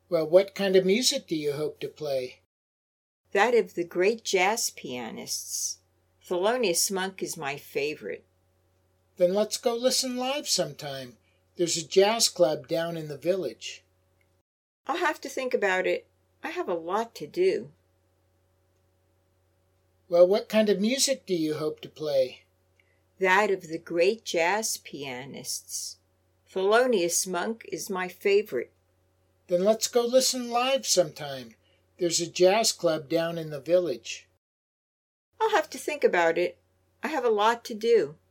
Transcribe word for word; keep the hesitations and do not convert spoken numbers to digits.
Well, what kind of music do you hope to play? That of the great jazz pianists. Thelonious Monk is my favorite. Then let's go listen live sometime. There's a jazz club down in the village. I'll have to think about it. I have a lot to do. Well, what kind of music do you hope to play? That of the great jazz pianists. Thelonious Monk is my favorite. Then let's go listen live sometime. There's a jazz club down in the village. I'll have to think about it. I have a lot to do.